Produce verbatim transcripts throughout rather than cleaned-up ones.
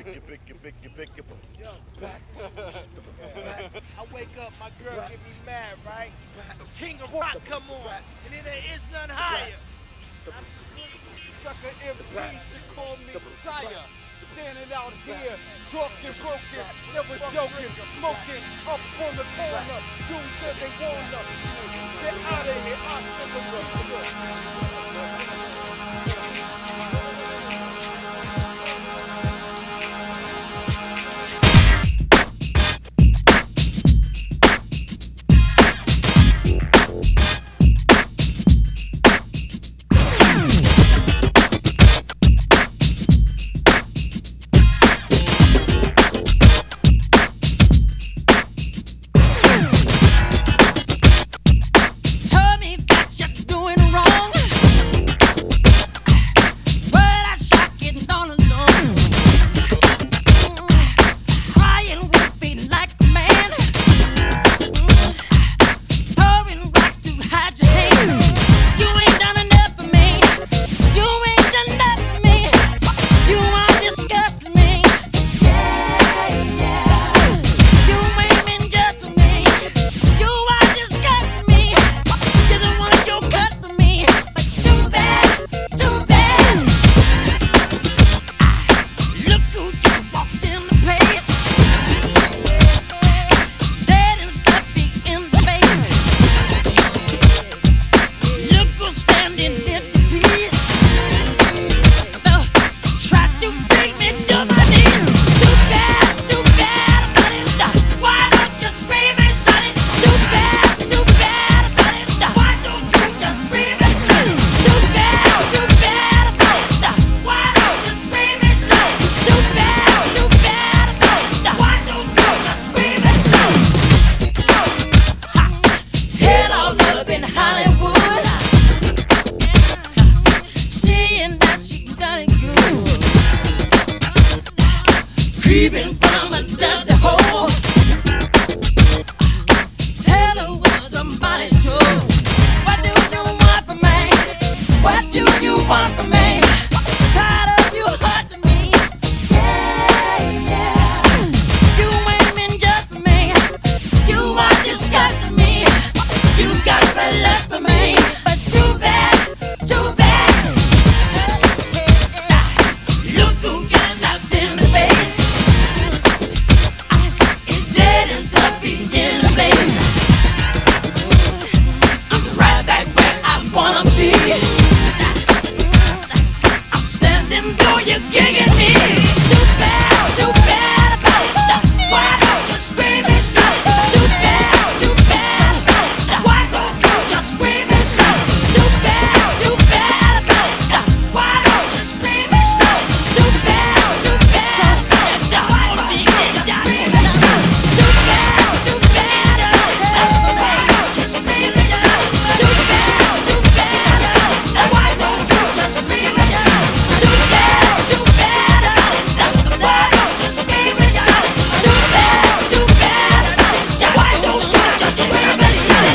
biggie, biggie, biggie, biggie. Yo, back. I wake up, my girl get me mad, right? King of Rock come on, and then there is none higher. Sucker M Cs should call me sire. Standing out here, talking broken, never joking, smoking up on the corner. Doing till they wanna. Get out of here, I'm creeping from a dusty hole. Tell her what somebody told. What do you want from me? What do you want from me? Tired of you hurting me. Yeah, yeah. You ain't been just for me. You are disgusting me. You got the lust for me. But too bad, too bad. Look who got slapped in the face. It's dead and stuffy in the place. I'm right back where I wanna be. I'm standing though you're kicking me. Too bad, too bad about it. Why don't you scream and shout? Too bad, too bad about it. Why don't you just scream and shout? Too bad, too bad about it. Why don't you scream and shout? Too bad, too bad about it. Why don't you just scream and shout? Too bad, too bad about it. Why don't you scream and shout? Too bad, too bad about it. Why don't you just scream and shout? Too bad, too bad about it. Why don't you scream and shout? Too bad, too bad about it. Why don't you just scream and shout?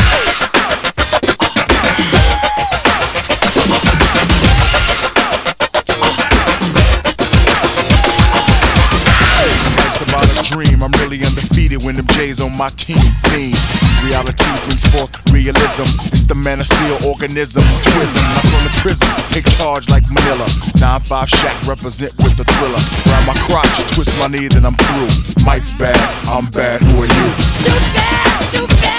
It's about a dream. I'm really undefeated when them J's on my team. Fiend. Reality brings forth realism. It's the man of steel organism. Twism. I'm from the prison. Take charge like Manila. nine five Shack represent with the thriller. Round my crotch, twist my knee, then I'm through. Mike's bad, I'm bad. Who are you? Too bad, too bad.